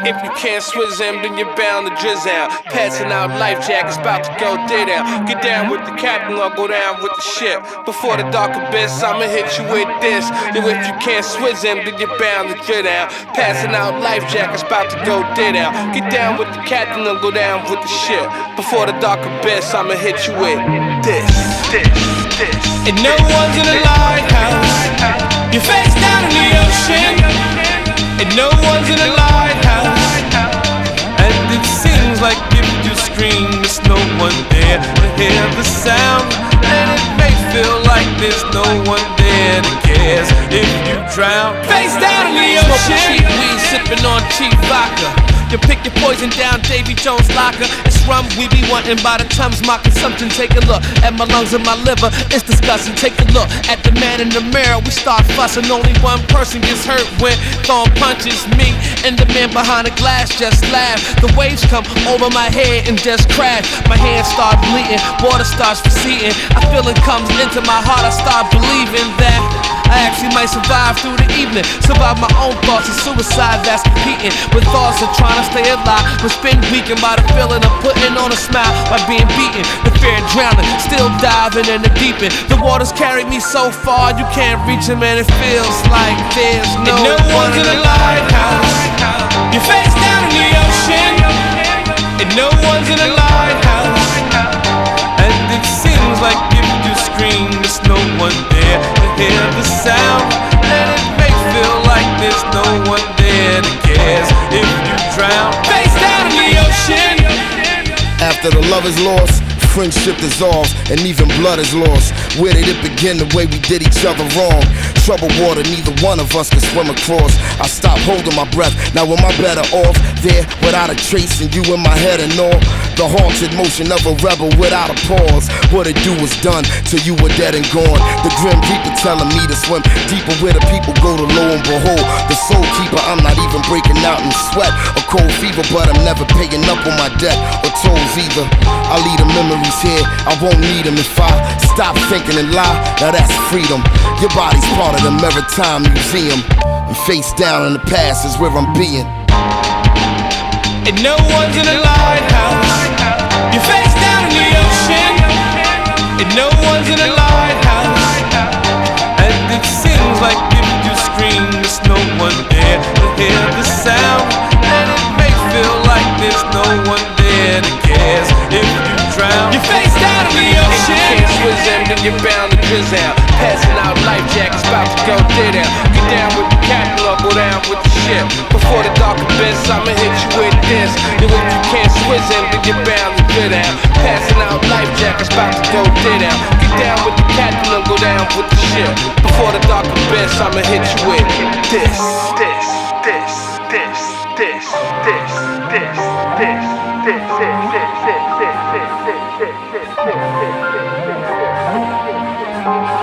If you can't swizz him, then you're bound to drizz out. Passing out life jackets, about to go dead out. Get down with the captain or go down with the ship. Before the dark abyss, I'ma hit you with this. Yo, if you can't swizz him, then you're bound to drizz out. Passing out life jackets, about to go dead out. Get down with the captain or go down with the ship. Before the dark abyss, I'ma hit you with this. And no one's in the lighthouse. Your face down in the ocean. And no one's in the lighthouse. And it seems like if you scream, there's no one there to hear the sound. And it may feel like there's no one there that cares if you drown. Face down in the ocean. Smoking cheap weed, sipping on cheap vodka. You pick your poison down, Davy Jones locker. It's rum we be wanting by the times my consumption. Take a look at my lungs and my liver, it's disgusting. Take a look at the man in the mirror, we start fussing. Only one person gets hurt when throwing punches, me. And the man behind the glass just laugh. The waves come over my head and just crash. My hands start bleeding, water starts receding. I feel it comes into my heart, I start believing that I actually might survive through the evening. Survive my own thoughts of suicide that's competing with thoughts of trying to stay alive. But been weakened by the feeling of putting on a smile by being beaten. The fear of drowning, still diving in the deep end. The waters carry me so far, you can't reach them, and it feels like there's no one's in the lighthouse. Your face down in the ocean, and no one's in the lighthouse. And it seems like if you scream, there's no one there to hear the sound. And it may feel like there's no one there that cares if you drown. Face down in the ocean. After the love is lost, friendship dissolves, and even blood is lost. Where did it begin? The way we did each other wrong. Troubled water, neither one of us could swim across. I stopped holding my breath, now am I better off there without a trace and you in my head and all? The haunted motion of a rebel without a pause. What it do was done till you were dead and gone. The grim reaper telling me to swim deeper where the people go to, lo and behold, the soul keeper. I'm not even breaking out in sweat or cold fever, but I'm never paying up on my debt or tolls either. I leave the memories here, I won't need them if I stop thinking and lie. Now that's freedom. Your body's part of the Maritime Museum, and face down in the past is where I'm being. And no one's in the lighthouse. Your face down in the ocean, and no one's in the lighthouse. And it seems like if you scream, there's no one there to hear the sound. And it may feel like there's no one there that cares if you drown. Your face down in the ocean. If you can't swizz him, then you're bound to drizz out. Passing out life jackets, about to go dead out. Get down with the captain or go down with the ship. Before the dark abyss, I'ma hit you with this. Yo, if you can't swizz him, then you're bound to get out. Passing out life jackets, about to go dead out. Get down with the captain or go down with the ship. Before the dark abyss, I'ma hit you with this. This.